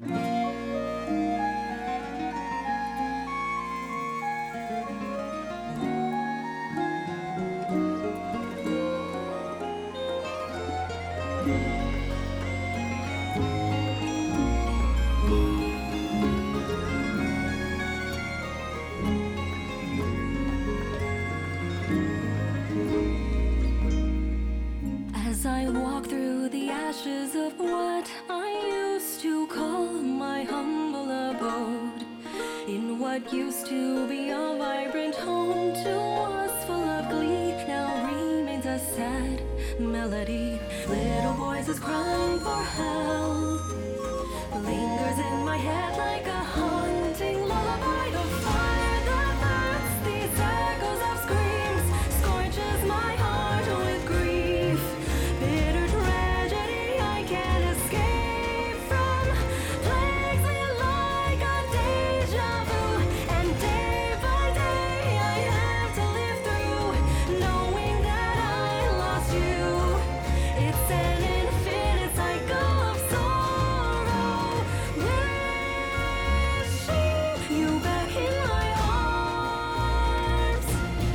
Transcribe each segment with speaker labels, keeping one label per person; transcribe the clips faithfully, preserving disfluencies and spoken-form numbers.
Speaker 1: As I walk through the ashes of what I used to call my humble abode, in what used to be a vibrant home to was full of glee, now remains a sad melody. Little voices crying for help lingers in my head like a haunting lullaby. The fire that burns these echoes of screams scorches my heart with grief. Bitter tragedy I can't escape from plagues me like a deja vu, and day by day I have to live through knowing that I lost you. It's an infinite cycle of sorrow, wishing you back in my arms.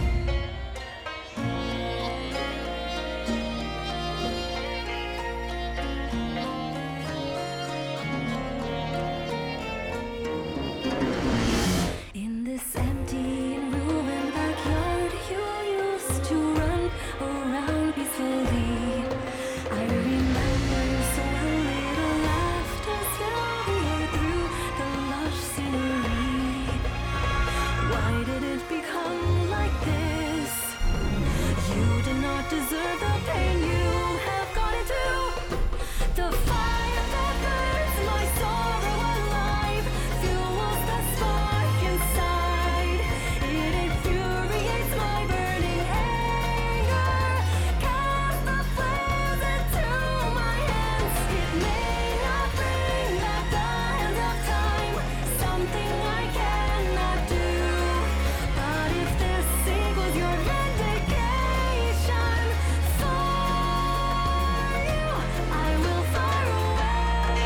Speaker 1: In this empty and ruined backyard, you used to run around peacefully. I remember so well, little laughter slowly through the lush scenery. Why did it become like this? You did not deserve the pain you have gone into. The fire that burns my sorrow alive fuels the spark inside. It infuriates my burning anger. Cast the flames into my hands. It may not bring back the hands of time, something I cannot do. But if this equals your vindication for you, I will far away.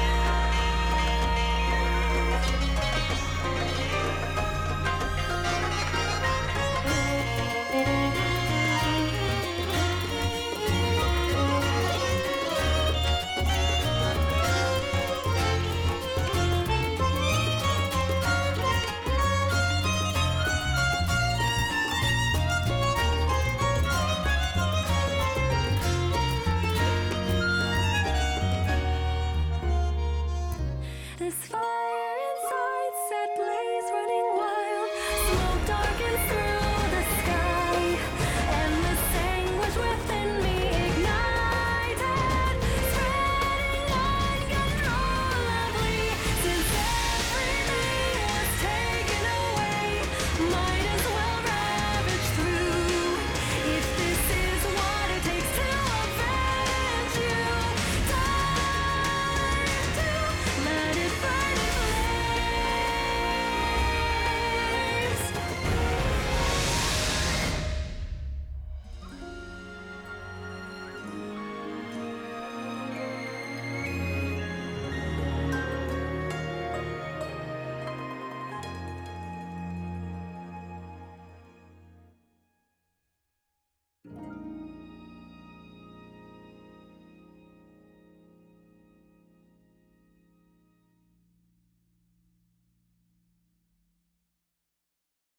Speaker 1: This fire